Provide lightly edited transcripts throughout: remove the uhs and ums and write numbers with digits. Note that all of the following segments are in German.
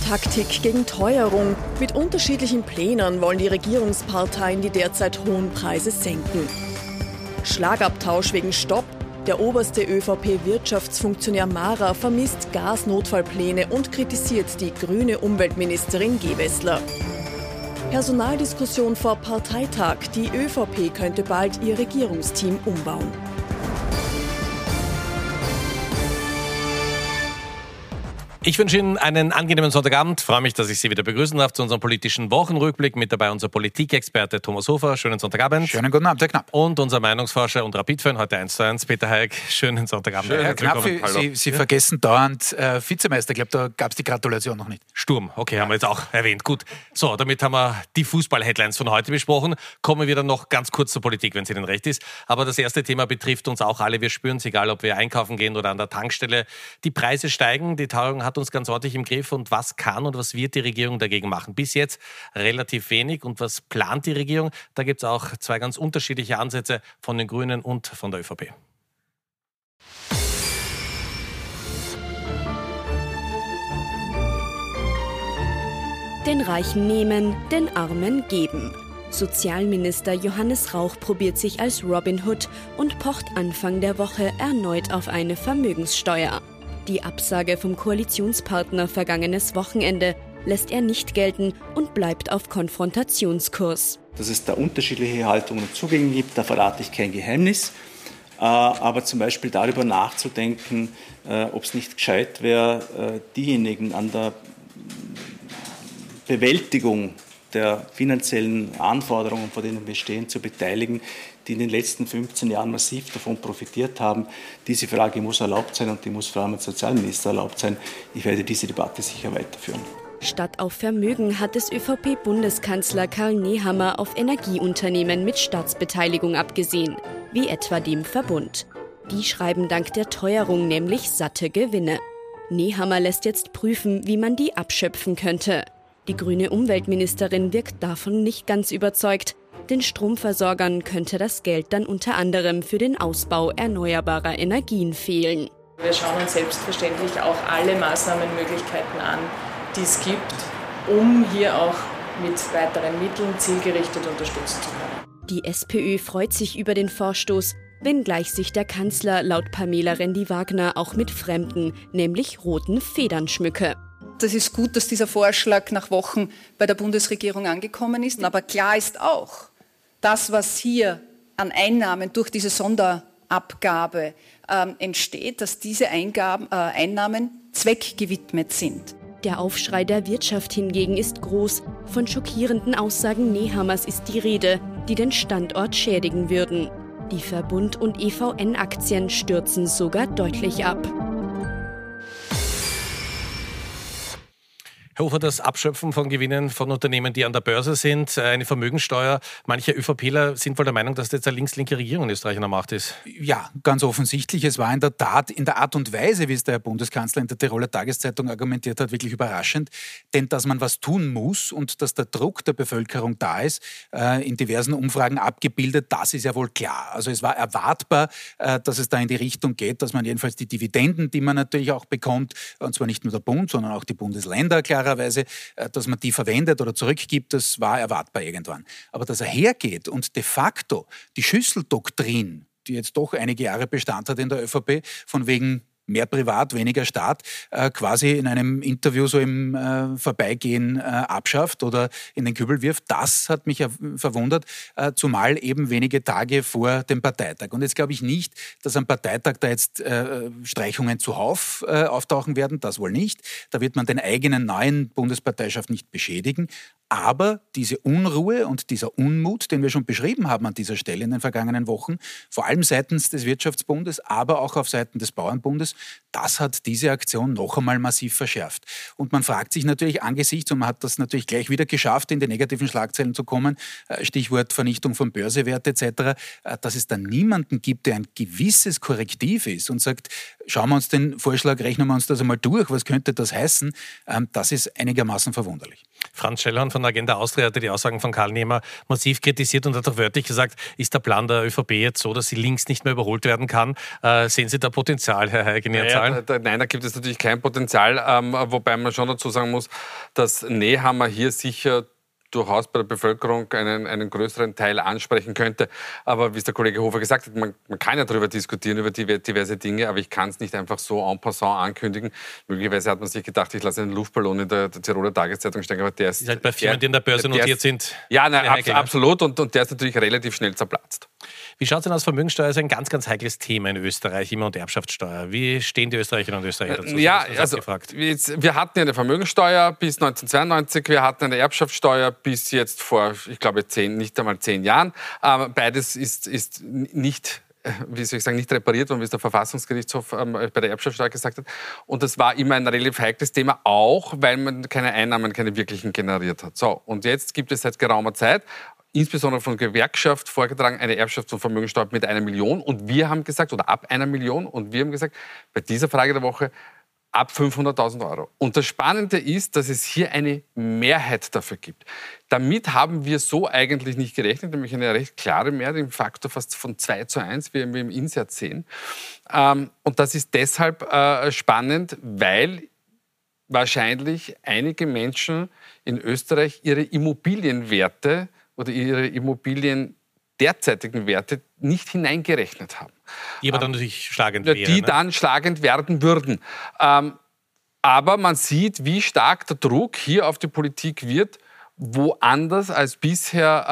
Taktik gegen Teuerung. Mit unterschiedlichen Plänen wollen die Regierungsparteien die derzeit hohen Preise senken. Schlagabtausch wegen Stopp. Der oberste ÖVP-Wirtschaftsfunktionär Mara vermisst Gasnotfallpläne und kritisiert die grüne Umweltministerin Gewessler. Personaldiskussion vor Parteitag. Die ÖVP könnte bald ihr Regierungsteam umbauen. Ich wünsche Ihnen einen angenehmen Sonntagabend. Freue mich, dass ich Sie wieder begrüßen darf zu unserem politischen Wochenrückblick. Mit dabei unser Politikexperte Thomas Hofer. Schönen Sonntagabend. Schönen guten Abend, Herr Knapp. Und unser Meinungsforscher und Rapid-Fan, heute 1:1, Peter Haig. Schönen Sonntagabend. Schön, Herr Knapp, Sie vergessen dauernd Vizemeister. Ich glaube, da gab es die Gratulation noch nicht. Sturm, okay, haben wir jetzt auch erwähnt. Gut, so, damit haben wir die Fußball-Headlines von heute besprochen. Kommen wir dann noch ganz kurz zur Politik, wenn es Ihnen recht ist. Aber das erste Thema betrifft uns auch alle. Wir spüren es, egal ob wir einkaufen gehen oder an der Tankstelle. Die Preise steigen, die Teuerung hat uns ganz ordentlich im Griff. Und was kann und was wird die Regierung dagegen machen? Bis jetzt relativ wenig. Und was plant die Regierung? Da gibt es auch zwei ganz unterschiedliche Ansätze von den Grünen und von der ÖVP. Den Reichen nehmen, den Armen geben. Sozialminister Johannes Rauch probiert sich als Robin Hood und pocht Anfang der Woche erneut auf eine Vermögenssteuer. Die Absage vom Koalitionspartner vergangenes Wochenende lässt er nicht gelten und bleibt auf Konfrontationskurs. Dass es da unterschiedliche Haltungen und Zugänge gibt, da verrate ich kein Geheimnis. Aber zum Beispiel darüber nachzudenken, ob es nicht gescheit wäre, diejenigen an der Bewältigung der finanziellen Anforderungen, vor denen wir stehen, zu beteiligen, die in den letzten 15 Jahren massiv davon profitiert haben. Diese Frage muss erlaubt sein und die muss vor allem als Sozialminister erlaubt sein. Ich werde diese Debatte sicher weiterführen. Statt auf Vermögen hat es ÖVP-Bundeskanzler Karl Nehammer auf Energieunternehmen mit Staatsbeteiligung abgesehen, wie etwa dem Verbund. Die schreiben dank der Teuerung nämlich satte Gewinne. Nehammer lässt jetzt prüfen, wie man die abschöpfen könnte. Die grüne Umweltministerin wirkt davon nicht ganz überzeugt. Den Stromversorgern könnte das Geld dann unter anderem für den Ausbau erneuerbarer Energien fehlen. Wir schauen uns selbstverständlich auch alle Maßnahmenmöglichkeiten an, die es gibt, um hier auch mit weiteren Mitteln zielgerichtet unterstützen zu können. Die SPÖ freut sich über den Vorstoß, wenngleich sich der Kanzler laut Pamela Rendi-Wagner auch mit fremden, nämlich roten Federn schmücke. Das ist gut, dass dieser Vorschlag nach Wochen bei der Bundesregierung angekommen ist. Aber klar ist auch, das, was hier an Einnahmen durch diese Sonderabgabe entsteht, dass diese Einnahmen zweckgewidmet sind. Der Aufschrei der Wirtschaft hingegen ist groß. Von schockierenden Aussagen Nehammers ist die Rede, die den Standort schädigen würden. Die Verbund- und EVN-Aktien stürzen sogar deutlich ab. Herr Hofer, das Abschöpfen von Gewinnen von Unternehmen, die an der Börse sind, eine Vermögenssteuer. Manche ÖVPler sind wohl der Meinung, dass das jetzt eine links-linke Regierung in Österreich an der Macht ist. Ja, ganz offensichtlich. Es war in der Tat, in der Art und Weise, wie es der Herr Bundeskanzler in der Tiroler Tageszeitung argumentiert hat, wirklich überraschend. Denn dass man was tun muss und dass der Druck der Bevölkerung da ist, in diversen Umfragen abgebildet, das ist ja wohl klar. Also es war erwartbar, dass es da in die Richtung geht, dass man jedenfalls die Dividenden, die man natürlich auch bekommt, und zwar nicht nur der Bund, sondern auch die Bundesländer, klarerweise, dass man die verwendet oder zurückgibt, das war erwartbar irgendwann. Aber dass er hergeht und de facto die Schüsseldoktrin, die jetzt doch einige Jahre Bestand hat in der ÖVP, von wegen mehr Privat, weniger Staat, quasi in einem Interview so im Vorbeigehen abschafft oder in den Kübel wirft, das hat mich verwundert, zumal eben wenige Tage vor dem Parteitag. Und jetzt glaube ich nicht, dass am Parteitag da jetzt Streichungen zuhauf auftauchen werden, das wohl nicht. Da wird man den eigenen neuen Bundesparteischaft nicht beschädigen. Aber diese Unruhe und dieser Unmut, den wir schon beschrieben haben an dieser Stelle in den vergangenen Wochen, vor allem seitens des Wirtschaftsbundes, aber auch auf Seiten des Bauernbundes, das hat diese Aktion noch einmal massiv verschärft. Und man fragt sich natürlich angesichts, und man hat das natürlich gleich wieder geschafft, in die negativen Schlagzeilen zu kommen, Stichwort Vernichtung von Börsewert etc., dass es da niemanden gibt, der ein gewisses Korrektiv ist und sagt, schauen wir uns den Vorschlag, rechnen wir uns das einmal durch, was könnte das heißen, das ist einigermaßen verwunderlich. Franz Schellhorn von der Agenda Austria hatte die Aussagen von Karl Nehammer massiv kritisiert und hat auch wörtlich gesagt, ist der Plan der ÖVP jetzt so, dass sie links nicht mehr überholt werden kann? Sehen Sie da Potenzial, Herr Heiger? Nein, da gibt es natürlich kein Potenzial, wobei man schon dazu sagen muss, dass Nehammer hier sicher durchaus bei der Bevölkerung einen größeren Teil ansprechen könnte. Aber wie es der Kollege Hofer gesagt hat, man kann ja darüber diskutieren, über diverse Dinge, aber ich kann es nicht einfach so en passant ankündigen. Möglicherweise hat man sich gedacht, ich lasse einen Luftballon in der Tiroler Tageszeitung stecken, aber der ist... halt bei Firmen, die in der Börse notiert sind. Ja, absolut. Und der ist natürlich relativ schnell zerplatzt. Wie schaut es denn aus? Vermögenssteuer ist ein ganz, ganz heikles Thema in Österreich, immer, und Erbschaftssteuer. Wie stehen die Österreicherinnen und Österreicher dazu? Ja, also wir hatten ja eine Vermögenssteuer bis 1992, wir hatten eine Erbschaftssteuer bis jetzt vor, ich glaube, nicht einmal 10 Jahren. Beides ist nicht, wie soll ich sagen, nicht repariert worden, wie es der Verfassungsgerichtshof bei der Erbschaftssteuer gesagt hat. Und das war immer ein relativ heikles Thema, auch weil man keine wirklichen generiert hat. So, und jetzt gibt es seit geraumer Zeit, insbesondere von Gewerkschaft vorgetragen, eine Erbschafts- und Vermögenssteuer mit 1 Million. Und wir haben gesagt, oder ab 1 Million, und wir haben gesagt, bei dieser Frage der Woche, ab 500.000 Euro. Und das Spannende ist, dass es hier eine Mehrheit dafür gibt. Damit haben wir so eigentlich nicht gerechnet, nämlich eine recht klare Mehrheit, im Faktor fast von 2:1, wie wir im Insert sehen. Und das ist deshalb spannend, weil wahrscheinlich einige Menschen in Österreich ihre Immobilienwerte oder ihre Immobilien derzeitigen Werte nicht hineingerechnet haben. Die aber dann natürlich schlagend wären. Die dann schlagend werden würden. Aber man sieht, wie stark der Druck hier auf die Politik wird, woanders als bisher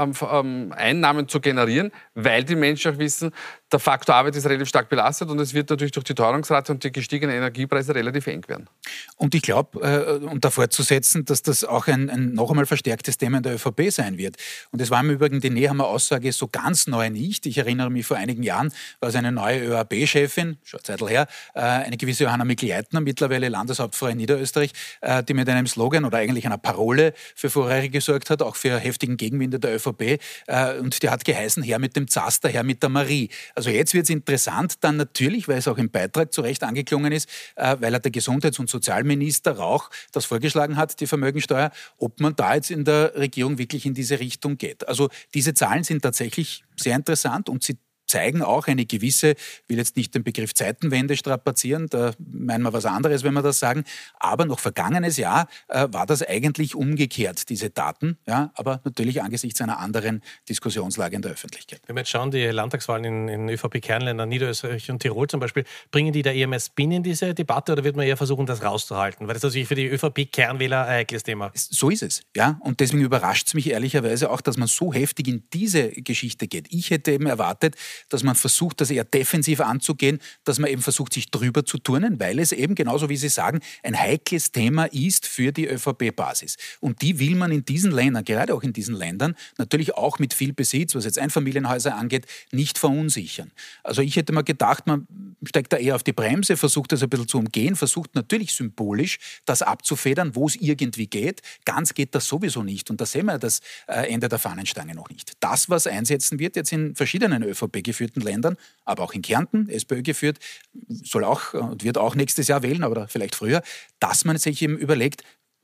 Einnahmen zu generieren, weil die Menschen auch wissen, der Faktor Arbeit ist relativ stark belastet und es wird natürlich durch die Teuerungsrate und die gestiegenen Energiepreise relativ eng werden. Und ich glaube, um da fortzusetzen, dass das auch ein noch einmal verstärktes Thema in der ÖVP sein wird. Und es war im Übrigen die Nehammer Aussage so ganz neu nicht. Ich erinnere mich, vor einigen Jahren war es eine neue ÖAB-Chefin, schon eine Zeit her, eine gewisse Johanna Mikl-Leitner, mittlerweile Landeshauptfrau in Niederösterreich, die mit einem Slogan oder eigentlich einer Parole für Furore gesorgt hat, auch für heftigen Gegenwind der ÖVP. Und die hat geheißen, her mit dem Zaster, her mit der Marie. Also jetzt wird es interessant, dann natürlich, weil es auch im Beitrag zu Recht angeklungen ist, weil der Gesundheits- und Sozialminister Rauch das vorgeschlagen hat, die Vermögensteuer, ob man da jetzt in der Regierung wirklich in diese Richtung geht. Also diese Zahlen sind tatsächlich sehr interessant und sie zeigen auch eine gewisse, ich will jetzt nicht den Begriff Zeitenwende strapazieren, da meinen wir was anderes, wenn wir das sagen, aber noch vergangenes Jahr war das eigentlich umgekehrt, diese Daten, ja, aber natürlich angesichts einer anderen Diskussionslage in der Öffentlichkeit. Wenn wir jetzt schauen, die Landtagswahlen in ÖVP-Kernländern, Niederösterreich und Tirol zum Beispiel, bringen die der EMS Spin in diese Debatte oder wird man eher versuchen, das rauszuhalten? Weil das natürlich für die ÖVP-Kernwähler ein heikles Thema ist. So ist es, ja, und deswegen überrascht es mich ehrlicherweise auch, dass man so heftig in diese Geschichte geht. Ich hätte eben erwartet, dass man versucht, das eher defensiv anzugehen, dass man eben versucht, sich drüber zu turnen, weil es eben, genauso wie Sie sagen, ein heikles Thema ist für die ÖVP-Basis. Und die will man in diesen Ländern, gerade auch in diesen Ländern, natürlich auch mit viel Besitz, was jetzt Einfamilienhäuser angeht, nicht verunsichern. Also ich hätte mal gedacht, man steigt da eher auf die Bremse, versucht das ein bisschen zu umgehen, versucht natürlich symbolisch das abzufedern, wo es irgendwie geht. Ganz geht das sowieso nicht. Und da sehen wir das Ende der Fahnenstange noch nicht. Das, was einsetzen wird jetzt in verschiedenen ÖVP-geführten Ländern, aber auch in Kärnten, SPÖ geführt, soll auch und wird auch nächstes Jahr wählen, aber vielleicht früher, dass man sich eben überlegt,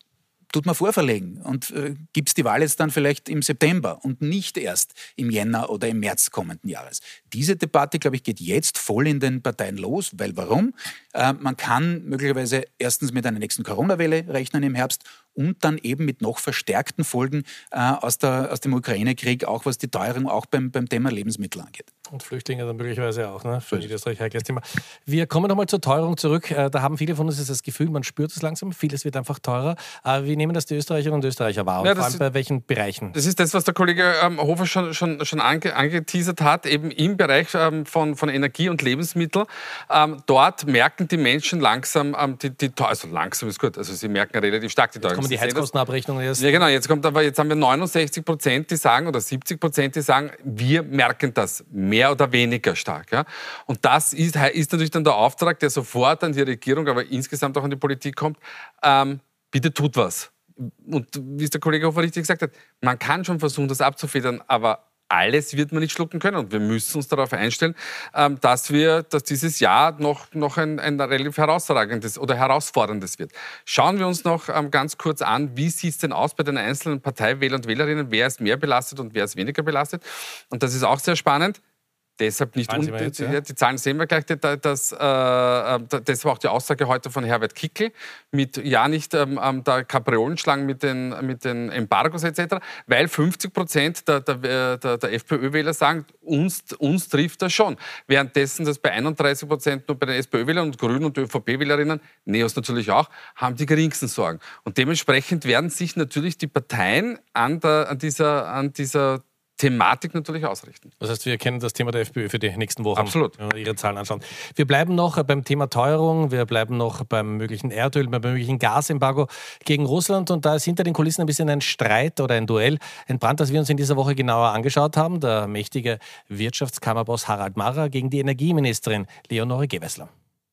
tut man vorverlegen und gibt es die Wahl jetzt dann vielleicht im September und nicht erst im Jänner oder im März kommenden Jahres. Diese Debatte, glaube ich, geht jetzt voll in den Parteien los, weil warum? Man kann möglicherweise erstens mit einer nächsten Corona-Welle rechnen im Herbst und dann eben mit noch verstärkten Folgen aus dem Ukraine-Krieg, auch was die Teuerung auch beim Thema Lebensmittel angeht. Und Flüchtlinge dann möglicherweise auch, ne? Für Österreich heikles Thema. Wir kommen nochmal zur Teuerung zurück. Da haben viele von uns das Gefühl, man spürt es langsam, vieles wird einfach teurer. Wie nehmen das die Österreicherinnen und Österreicher wahr? Und vor allem bei welchen Bereichen? Das ist das, was der Kollege Hofer schon angeteasert hat, eben im Bereich von Energie und Lebensmittel. Dort merken die Menschen langsam also langsam ist gut, also sie merken relativ stark die Teuerung. Jetzt kommen die Heizkostenabrechnungen erst. Ja genau, jetzt haben wir 69%, die sagen, oder 70%, die sagen, wir merken das mehr oder weniger stark. Ja? Und das ist natürlich dann der Auftrag, der sofort an die Regierung, aber insgesamt auch an die Politik kommt, bitte tut was. Und wie es der Kollege Hofer richtig gesagt hat, man kann schon versuchen, das abzufedern, aber alles wird man nicht schlucken können. Und wir müssen uns darauf einstellen, dass dieses Jahr noch ein relativ herausragendes oder herausforderndes wird. Schauen wir uns noch ganz kurz an, wie sieht es denn aus bei den einzelnen Parteiwählern und Wählerinnen, wer ist mehr belastet und wer ist weniger belastet. Und das ist auch sehr spannend. Deshalb nicht die Zahlen sehen wir gleich. Das war auch die Aussage heute von Herbert Kickl mit nicht der Kapriolenschlang mit den Embargos etc., weil 50% der FPÖ-Wähler sagen, uns trifft das schon. Währenddessen das bei 31% nur bei den SPÖ-Wählern und Grünen und ÖVP-Wählerinnen, NEOS natürlich auch, haben die geringsten Sorgen. Und dementsprechend werden sich natürlich die Parteien an dieser Thematik natürlich ausrichten. Das heißt, wir kennen das Thema der FPÖ für die nächsten Wochen. Absolut. Wenn wir ihre Zahlen anschauen. Wir bleiben noch beim Thema Teuerung, wir bleiben noch beim möglichen Erdöl, beim möglichen Gasembargo gegen Russland. Und da ist hinter den Kulissen ein bisschen ein Streit oder ein Duell entbrannt, das wir uns in dieser Woche genauer angeschaut haben. Der mächtige Wirtschaftskammerboss Harald Marra gegen die Energieministerin Leonore Gewessler.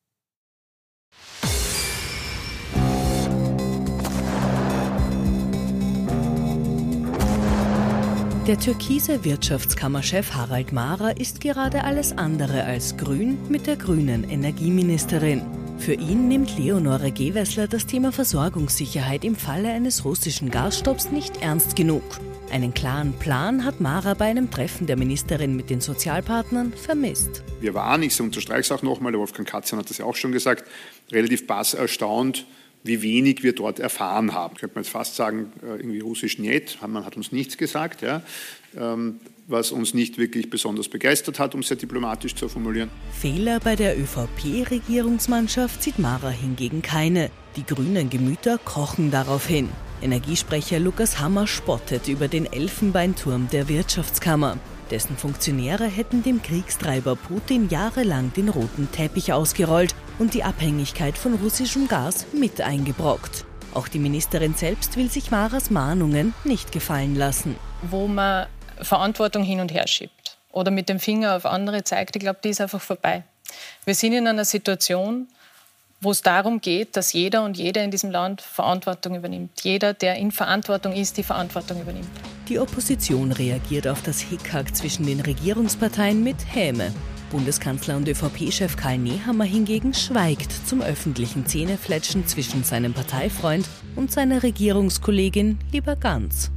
Der türkise Wirtschaftskammerchef Harald Marra ist gerade alles andere als grün mit der grünen Energieministerin. Für ihn nimmt Leonore Gewessler das Thema Versorgungssicherheit im Falle eines russischen Gasstopps nicht ernst genug. Einen klaren Plan hat Marra bei einem Treffen der Ministerin mit den Sozialpartnern vermisst. Wir waren, ich unterstreiche es auch nochmal, der Wolfgang Katzian hat das ja auch schon gesagt, relativ erstaunt, wie wenig wir dort erfahren haben. Könnte man jetzt fast sagen, irgendwie russisch nicht, man hat uns nichts gesagt, ja, was uns nicht wirklich besonders begeistert hat, um es sehr diplomatisch zu formulieren. Fehler bei der ÖVP-Regierungsmannschaft sieht Marra hingegen keine. Die grünen Gemüter kochen daraufhin. Energiesprecher Lukas Hammer spottet über den Elfenbeinturm der Wirtschaftskammer. Dessen Funktionäre hätten dem Kriegstreiber Putin jahrelang den roten Teppich ausgerollt und die Abhängigkeit von russischem Gas mit eingebrockt. Auch die Ministerin selbst will sich Marras Mahnungen nicht gefallen lassen. Wo man Verantwortung hin und her schiebt oder mit dem Finger auf andere zeigt, ich glaube, die ist einfach vorbei. Wir sind in einer Situation, wo es darum geht, dass jeder und jede in diesem Land Verantwortung übernimmt. Jeder, der in Verantwortung ist, die Verantwortung übernimmt. Die Opposition reagiert auf das Hickhack zwischen den Regierungsparteien mit Häme. Bundeskanzler und ÖVP-Chef Karl Nehammer hingegen schweigt zum öffentlichen Zähnefletschen zwischen seinem Parteifreund und seiner Regierungskollegin lieber ganz.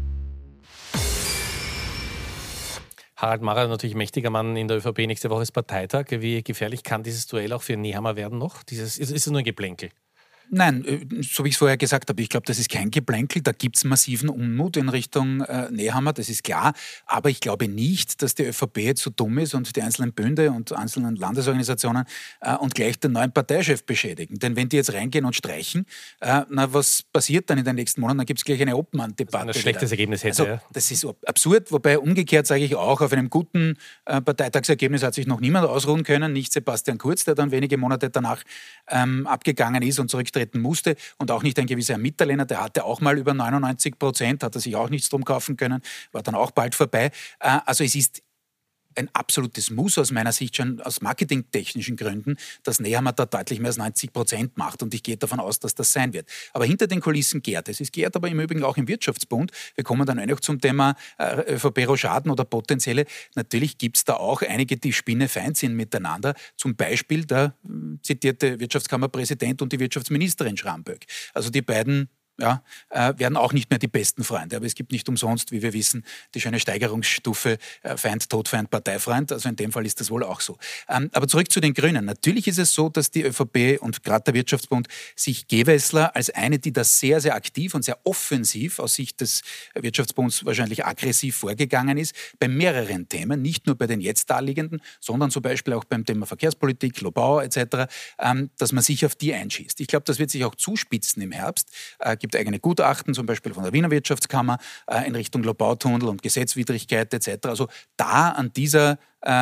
Harald Marra, natürlich mächtiger Mann in der ÖVP. Nächste Woche ist Parteitag. Wie gefährlich kann dieses Duell auch für Nehammer werden noch? Ist es nur ein Geplänkel? Nein, so wie ich es vorher gesagt habe, ich glaube, das ist kein Geplänkel, da gibt es massiven Unmut in Richtung Nehammer, das ist klar, aber ich glaube nicht, dass die ÖVP jetzt so dumm ist und die einzelnen Bünde und einzelnen Landesorganisationen und gleich den neuen Parteichef beschädigen. Denn wenn die jetzt reingehen und streichen, was passiert dann in den nächsten Monaten? Dann gibt es gleich eine Obmann-Debatte. Das ein schlechtes Ergebnis hätte, also, ja. Das ist absurd, wobei umgekehrt sage ich auch, auf einem guten Parteitagsergebnis hat sich noch niemand ausruhen können, nicht Sebastian Kurz, der dann wenige Monate danach abgegangen ist und zurücktreten musste und auch nicht ein gewisser Mitterlehner, der hatte auch mal über 99%, hat er sich auch nichts drum kaufen können, war dann auch bald vorbei. Also es ist ein absolutes Muss aus meiner Sicht schon aus marketingtechnischen Gründen, dass Nehammer da deutlich mehr als 90% macht und ich gehe davon aus, dass das sein wird. Aber hinter den Kulissen gärt es. Es gärt aber im Übrigen auch im Wirtschaftsbund. Wir kommen dann noch zum Thema ÖVP-Rochaden oder potenzielle. Natürlich gibt es da auch einige, die spinnefeind sind miteinander. Zum Beispiel der zitierte Wirtschaftskammerpräsident und die Wirtschaftsministerin Schramböck. Also die beiden werden auch nicht mehr die besten Freunde. Aber es gibt nicht umsonst, wie wir wissen, die schöne Steigerungsstufe Feind, Todfeind, Parteifreund. Also in dem Fall ist das wohl auch so. Aber zurück zu den Grünen. Natürlich ist es so, dass die ÖVP und gerade der Wirtschaftsbund sich Gewessler als eine, die da sehr, sehr aktiv und sehr offensiv aus Sicht des Wirtschaftsbunds wahrscheinlich aggressiv vorgegangen ist, bei mehreren Themen, nicht nur bei den jetzt darliegenden, sondern zum Beispiel auch beim Thema Verkehrspolitik, Lobau etc., dass man sich auf die einschießt. Ich glaube, das wird sich auch zuspitzen im Herbst. Gibt eigene Gutachten, zum Beispiel von der Wiener Wirtschaftskammer in Richtung Lobautunnel und Gesetzwidrigkeit etc. Also da an diesem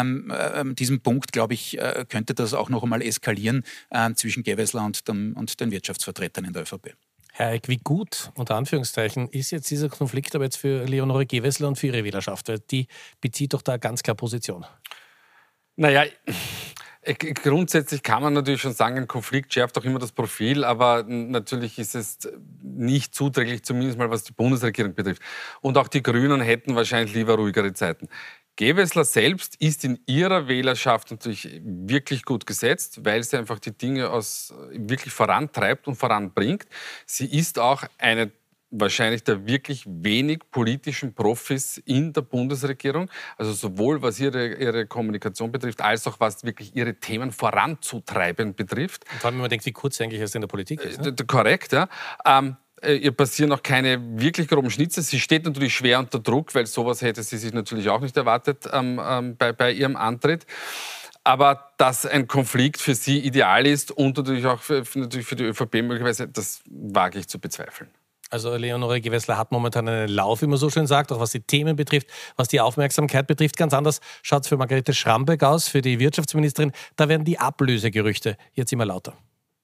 Punkt, glaube ich, könnte das auch noch einmal eskalieren zwischen Gewessler und den Wirtschaftsvertretern in der ÖVP. Herr Eick, wie gut, unter Anführungszeichen, ist jetzt dieser Konflikt aber jetzt für Leonore Gewessler und für ihre Wählerschaft? Weil die bezieht doch da ganz klar Position. Naja, Grundsätzlich kann man natürlich schon sagen, ein Konflikt schärft auch immer das Profil, aber natürlich ist es nicht zuträglich, zumindest mal was die Bundesregierung betrifft. Und auch die Grünen hätten wahrscheinlich lieber ruhigere Zeiten. Gewessler selbst ist in ihrer Wählerschaft natürlich wirklich gut gesetzt, weil sie einfach die Dinge wirklich vorantreibt und voranbringt. Sie ist auch eine wahrscheinlich der wirklich wenig politischen Profis in der Bundesregierung, also sowohl was ihre Kommunikation betrifft, als auch was wirklich ihre Themen voranzutreiben betrifft. Und vor allem, wenn man denkt, wie kurz sie eigentlich erst in der Politik ist. Ne? Korrekt, ja. Ihr passieren auch keine wirklich groben Schnitze. Sie steht natürlich schwer unter Druck, weil sowas hätte sie sich natürlich auch nicht erwartet bei ihrem Antritt. Aber dass ein Konflikt für sie ideal ist und natürlich auch für die ÖVP möglicherweise, das wage ich zu bezweifeln. Also Leonore Gewessler hat momentan einen Lauf, wie man so schön sagt, auch was die Themen betrifft, was die Aufmerksamkeit betrifft. Ganz anders schaut es für Margarete Schramböck aus, für die Wirtschaftsministerin. Da werden die Ablösegerüchte jetzt immer lauter.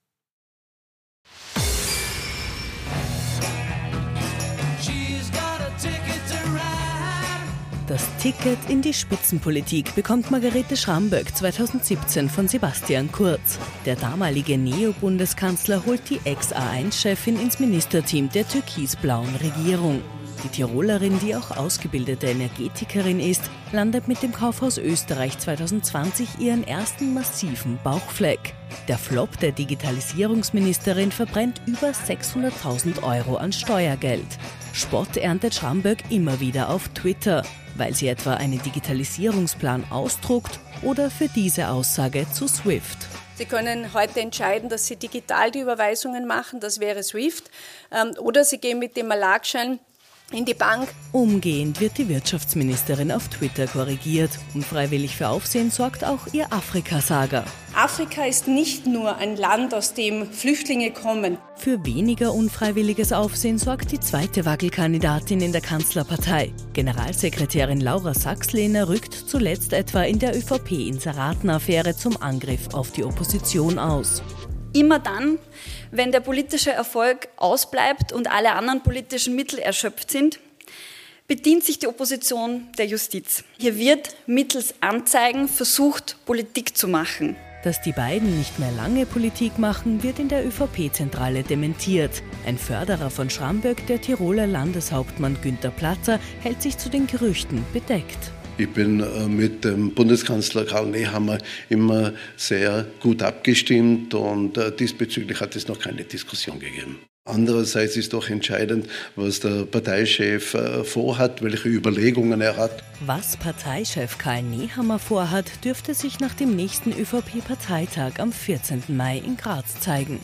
Das Ticket in die Spitzenpolitik bekommt Margarete Schramböck 2017 von Sebastian Kurz. Der damalige Neo-Bundeskanzler holt die Ex-A1-Chefin ins Ministerteam der türkis-blauen Regierung. Die Tirolerin, die auch ausgebildete Energetikerin ist, landet mit dem Kaufhaus Österreich 2020 ihren ersten massiven Bauchfleck. Der Flop der Digitalisierungsministerin verbrennt über 600.000 € an Steuergeld. Spott erntet Schramböck immer wieder auf Twitter, weil sie etwa einen Digitalisierungsplan ausdruckt oder für diese Aussage zu SWIFT. Sie können heute entscheiden, dass Sie digital die Überweisungen machen, das wäre SWIFT, oder Sie gehen mit dem Malakschein in die Bank. Umgehend wird die Wirtschaftsministerin auf Twitter korrigiert. Unfreiwillig für Aufsehen sorgt auch ihr Afrika-Saga. Afrika ist nicht nur ein Land, aus dem Flüchtlinge kommen. Für weniger unfreiwilliges Aufsehen sorgt die zweite Wackelkandidatin in der Kanzlerpartei. Generalsekretärin Laura Sachs-Lehner rückt zuletzt etwa in der ÖVP-Inseraten-Affäre zum Angriff auf die Opposition aus. Immer dann, wenn der politische Erfolg ausbleibt und alle anderen politischen Mittel erschöpft sind, bedient sich die Opposition der Justiz. Hier wird mittels Anzeigen versucht, Politik zu machen. Dass die beiden nicht mehr lange Politik machen, wird in der ÖVP-Zentrale dementiert. Ein Förderer von Schramböck, der Tiroler Landeshauptmann Günther Platter, hält sich zu den Gerüchten bedeckt. Ich bin mit dem Bundeskanzler Karl Nehammer immer sehr gut abgestimmt und diesbezüglich hat es noch keine Diskussion gegeben. Andererseits ist doch entscheidend, was der Parteichef vorhat, welche Überlegungen er hat. Was Parteichef Karl Nehammer vorhat, dürfte sich nach dem nächsten ÖVP-Parteitag am 14. Mai in Graz zeigen.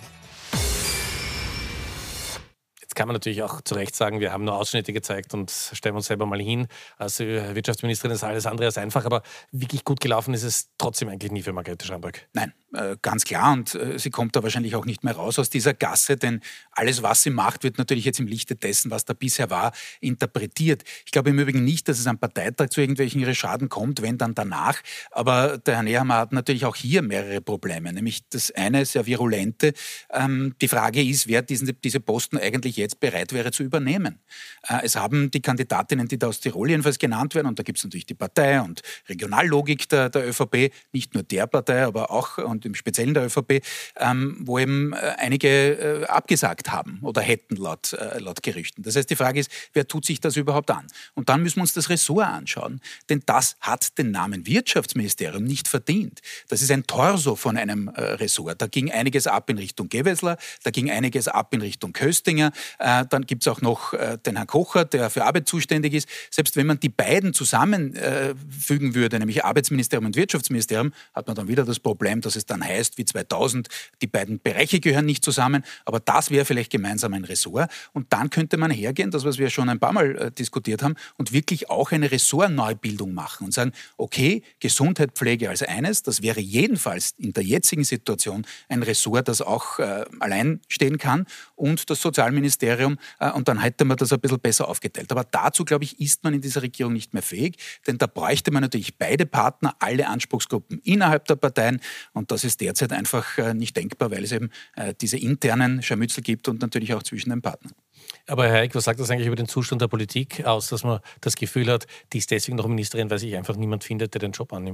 Jetzt kann man natürlich auch zu Recht sagen, wir haben nur Ausschnitte gezeigt und stellen uns selber mal hin. Als Wirtschaftsministerin ist alles andere als einfach, aber wirklich gut gelaufen ist es trotzdem eigentlich nie für Margarete Schramböck. Nein, ganz klar, und sie kommt da wahrscheinlich auch nicht mehr raus aus dieser Gasse, denn alles, was sie macht, wird natürlich jetzt im Lichte dessen, was da bisher war, interpretiert. Ich glaube im Übrigen nicht, dass es am Parteitag zu irgendwelchen Schaden kommt, wenn dann danach, aber der Herr Nehammer hat natürlich auch hier mehrere Probleme, nämlich das eine sehr virulente, die Frage ist, wer diese Posten eigentlich jetzt bereit wäre zu übernehmen. Es haben die Kandidatinnen, die da aus Tirol jedenfalls genannt werden, und da gibt es natürlich die Partei und Regionallogik der ÖVP, nicht nur der Partei, aber auch und im Speziellen der ÖVP, wo eben einige abgesagt haben oder hätten laut Gerüchten. Das heißt, die Frage ist, wer tut sich das überhaupt an? Und dann müssen wir uns das Ressort anschauen, denn das hat den Namen Wirtschaftsministerium nicht verdient. Das ist ein Torso von einem Ressort. Da ging einiges ab in Richtung Gewessler, da ging einiges ab in Richtung Köstinger, dann gibt es auch noch den Herrn Kocher, der für Arbeit zuständig ist. Selbst wenn man die beiden zusammenfügen würde, nämlich Arbeitsministerium und Wirtschaftsministerium, hat man dann wieder das Problem, dass es dann heißt, wie 2000, die beiden Bereiche gehören nicht zusammen, aber das wäre vielleicht gemeinsam ein Ressort. Und dann könnte man hergehen, das, was wir schon ein paar Mal diskutiert haben, und wirklich auch eine Ressortneubildung machen und sagen, okay, Gesundheit, Pflege als eines, das wäre jedenfalls in der jetzigen Situation ein Ressort, das auch allein stehen kann, und das Sozialministerium, und dann hätte man das ein bisschen besser aufgeteilt. Aber dazu, glaube ich, ist man in dieser Regierung nicht mehr fähig, denn da bräuchte man natürlich beide Partner, alle Anspruchsgruppen innerhalb der Parteien, und das ist derzeit einfach nicht denkbar, weil es eben diese internen Scharmützel gibt und natürlich auch zwischen den Partnern. Aber Herr Eick, was sagt das eigentlich über den Zustand der Politik aus, dass man das Gefühl hat, die ist deswegen noch Ministerin, weil sich einfach niemand findet, der den Job annimmt?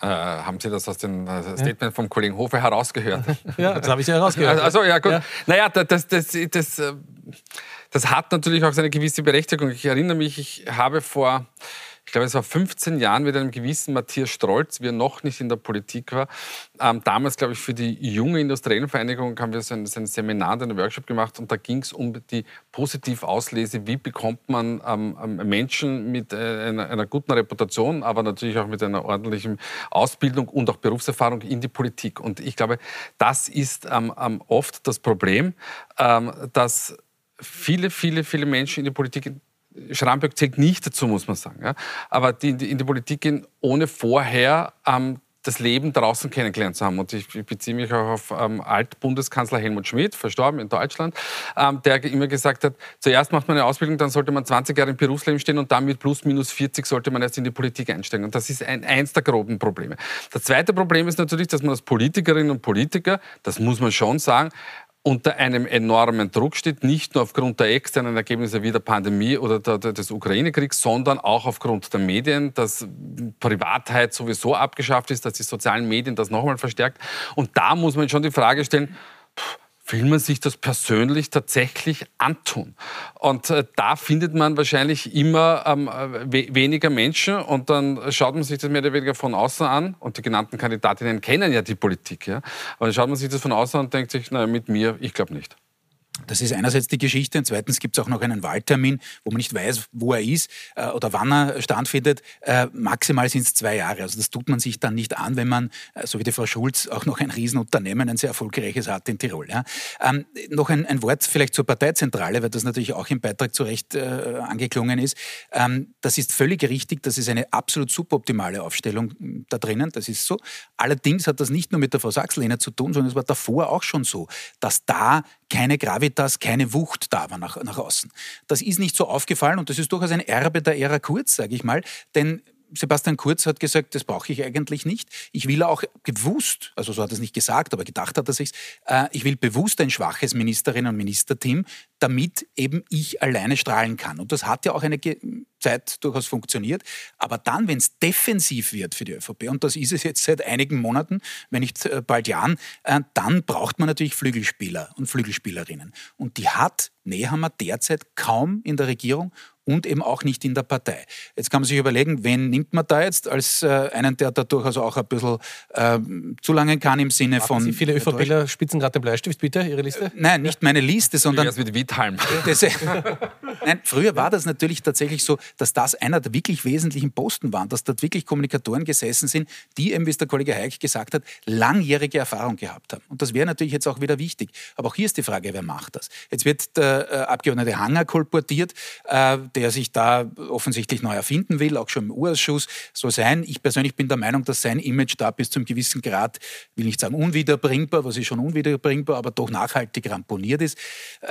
Haben Sie das aus dem Statement vom Kollegen Hofer herausgehört? Ja, das habe ich ja herausgehört. Also ja, gut. Ja. Naja, das hat natürlich auch seine gewisse Berechtigung. Ich erinnere mich, ich habe vor, ich glaube, es war 15 Jahren mit einem gewissen Matthias Strolz, wie er noch nicht in der Politik war. Damals, glaube ich, für die junge Industriellenvereinigung haben wir so ein Seminar, einen Workshop gemacht und da ging es um die Positivauslese. Wie bekommt man Menschen mit einer guten Reputation, aber natürlich auch mit einer ordentlichen Ausbildung und auch Berufserfahrung in die Politik? Und ich glaube, das ist oft das Problem, dass viele Menschen in die Politik, Schramböck zählt nicht dazu, muss man sagen, ja, aber die in die Politik gehen, ohne vorher das Leben draußen kennengelernt zu haben. Und ich beziehe mich auch auf Altbundeskanzler Helmut Schmidt, verstorben in Deutschland, der immer gesagt hat, zuerst macht man eine Ausbildung, dann sollte man 20 Jahre im Berufsleben stehen und dann mit plus minus 40 sollte man erst in die Politik einsteigen. Und das ist eins der groben Probleme. Das zweite Problem ist natürlich, dass man als Politikerinnen und Politiker, das muss man schon sagen, unter einem enormen Druck steht, nicht nur aufgrund der externen Ergebnisse wie der Pandemie oder des Ukraine-Kriegs, sondern auch aufgrund der Medien, dass Privatheit sowieso abgeschafft ist, dass die sozialen Medien das nochmal verstärkt. Und da muss man schon die Frage stellen, will man sich das persönlich tatsächlich antun? Und da findet man wahrscheinlich immer weniger Menschen und dann schaut man sich das mehr oder weniger von außen an und die genannten Kandidatinnen kennen ja die Politik. Ja? Aber dann schaut man sich das von außen an und denkt sich, naja, mit mir, ich glaube nicht. Das ist einerseits die Geschichte und zweitens gibt es auch noch einen Wahltermin, wo man nicht weiß, wo er ist oder wann er stattfindet. Maximal sind es 2 Jahre. Also das tut man sich dann nicht an, wenn man, so wie die Frau Schulz, auch noch ein Riesenunternehmen, ein sehr erfolgreiches hat in Tirol. Ja. Noch ein Wort vielleicht zur Parteizentrale, weil das natürlich auch im Beitrag zu Recht angeklungen ist. Das ist völlig richtig, das ist eine absolut suboptimale Aufstellung da drinnen, das ist so. Allerdings hat das nicht nur mit der Frau Sachs-Lehner zu tun, sondern es war davor auch schon so, dass da keine Gravitas, keine Wucht da war nach außen. Das ist nicht so aufgefallen und das ist durchaus ein Erbe der Ära Kurz, sage ich mal, denn Sebastian Kurz hat gesagt, das brauche ich eigentlich nicht. Ich will auch bewusst, also so hat er es nicht gesagt, aber gedacht hat er sich's, ich will bewusst ein schwaches Ministerinnen- und Ministerteam, damit eben ich alleine strahlen kann. Und das hat ja auch eine Zeit durchaus funktioniert. Aber dann, wenn es defensiv wird für die ÖVP, und das ist es jetzt seit einigen Monaten, wenn nicht bald Jahren, dann braucht man natürlich Flügelspieler und Flügelspielerinnen. Und die hat Nehammer derzeit kaum in der Regierung und eben auch nicht in der Partei. Jetzt kann man sich überlegen, wen nimmt man da jetzt als einen, der da durchaus auch ein bisschen zulangen kann im Sinne von... Sie viele ÖVPler spitzen gerade den Bleistift, bitte, Ihre Liste? Nein, nicht meine Liste, sondern... Wie mit Wittheim. Nein, früher war das natürlich tatsächlich so, dass das einer der wirklich wesentlichen Posten waren, dass dort wirklich Kommunikatoren gesessen sind, die eben, wie es der Kollege Hayek gesagt hat, langjährige Erfahrung gehabt haben. Und das wäre natürlich jetzt auch wieder wichtig. Aber auch hier ist die Frage, wer macht das? Jetzt wird der Abgeordnete Hanger kolportiert, der sich da offensichtlich neu erfinden will, auch schon im U-Ausschuss, soll sein. Ich persönlich bin der Meinung, dass sein Image da bis zu einem gewissen Grad, will nicht sagen unwiederbringbar, was ist schon unwiederbringbar, aber doch nachhaltig ramponiert ist.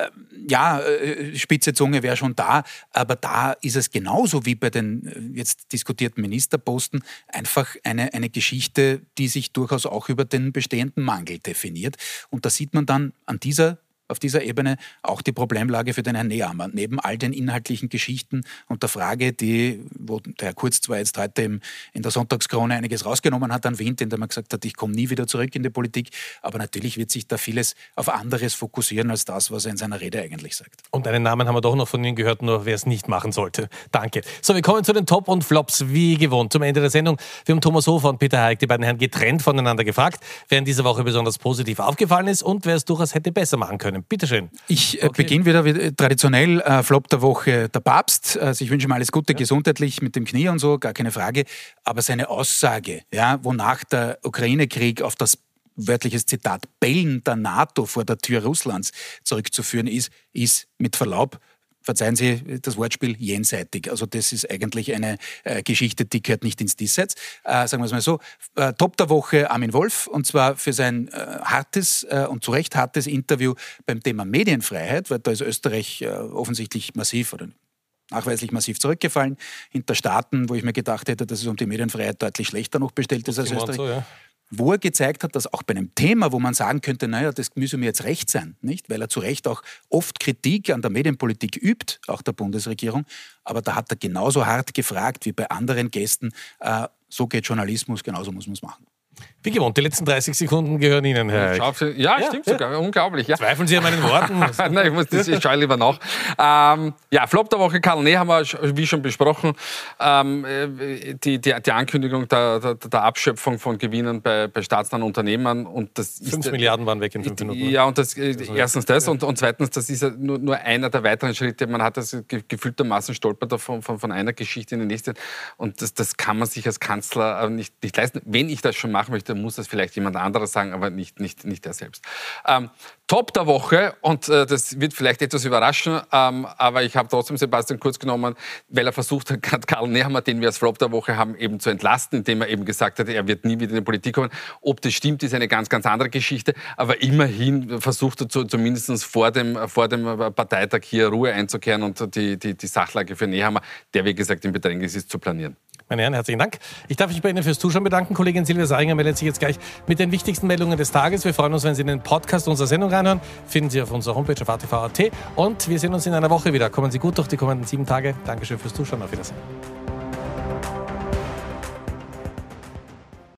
Spitze Zunge wäre schon da, aber da ist es genauso wie bei den jetzt diskutierten Ministerposten einfach eine Geschichte, die sich durchaus auch über den bestehenden Mangel definiert. Und da sieht man dann auf dieser Ebene auch die Problemlage für den Herrn Nehammer. Neben all den inhaltlichen Geschichten und der Frage, wo der Herr Kurz zwar jetzt heute in der Sonntagskrone einiges rausgenommen hat an Wind, indem er gesagt hat, ich komme nie wieder zurück in die Politik, aber natürlich wird sich da vieles auf anderes fokussieren als das, was er in seiner Rede eigentlich sagt. Und einen Namen haben wir doch noch von Ihnen gehört, nur wer es nicht machen sollte. Danke. So, wir kommen zu den Top und Flops, wie gewohnt. Zum Ende der Sendung, wir haben Thomas Hofer und Peter Hayek, die beiden Herren, getrennt voneinander gefragt, wer in dieser Woche besonders positiv aufgefallen ist und wer es durchaus hätte besser machen können. Bitte schön. Ich beginne wieder traditionell, Flop der Woche, der Papst. Also ich wünsche ihm alles Gute, gesundheitlich mit dem Knie und so, gar keine Frage. Aber seine Aussage, wonach der Ukraine-Krieg auf das wörtliches Zitat Bellen der NATO vor der Tür Russlands zurückzuführen ist mit Verlaub, verzeihen Sie das Wortspiel, jenseitig. Also das ist eigentlich eine Geschichte, die gehört nicht ins Diesseits. Sagen wir es mal so. Top der Woche Armin Wolf, und zwar für sein hartes und zu Recht hartes Interview beim Thema Medienfreiheit, weil da ist Österreich offensichtlich massiv oder nachweislich massiv zurückgefallen hinter Staaten, wo ich mir gedacht hätte, dass es um die Medienfreiheit deutlich schlechter noch bestellt ist als Österreich. So, ja. Wo er gezeigt hat, dass auch bei einem Thema, wo man sagen könnte, naja, das müsse mir jetzt recht sein, nicht? Weil er zu Recht auch oft Kritik an der Medienpolitik übt, auch der Bundesregierung, aber da hat er genauso hart gefragt wie bei anderen Gästen, So geht Journalismus, genauso muss man es machen. Wie gewohnt, die letzten 30 Sekunden gehören Ihnen, Herr Eick. Stimmt sogar. Unglaublich. Ja. Zweifeln Sie an meinen Worten? Nein, ich schaue lieber nach. Flop der Woche, Karl Nehammer, wie schon besprochen. Die Ankündigung der Abschöpfung von Gewinnen bei staatsnahen Unternehmen. Und das 5 Milliarden waren weg in 5 Minuten. Ja, und erstens das und zweitens, das ist ja nur einer der weiteren Schritte. Man hat das gefühltermaßen stolpert von einer Geschichte in die nächste. Und das kann man sich als Kanzler nicht leisten. Wenn ich das schon machen möchte, muss das vielleicht jemand anderes sagen, aber nicht er selbst. Top der Woche, und das wird vielleicht etwas überraschen, aber ich habe trotzdem Sebastian Kurz genommen, weil er versucht hat, Karl Nehammer, den wir als Flop der Woche haben, eben zu entlasten, indem er eben gesagt hat, er wird nie wieder in die Politik kommen. Ob das stimmt, ist eine ganz, ganz andere Geschichte, aber immerhin versucht er zumindest vor dem Parteitag hier Ruhe einzukehren und die Sachlage für Nehammer, der wie gesagt in Bedrängnis ist, zu planieren. Meine Herren, herzlichen Dank. Ich darf mich bei Ihnen fürs Zuschauen bedanken. Kollegin Silvia Saringer meldet sich jetzt gleich mit den wichtigsten Meldungen des Tages. Wir freuen uns, wenn Sie in den Podcast unserer Sendung reinhören. Finden Sie auf unserer Homepage auf ATV.at. Und wir sehen uns in einer Woche wieder. Kommen Sie gut durch die kommenden 7 Tage. Dankeschön fürs Zuschauen. Auf Wiedersehen.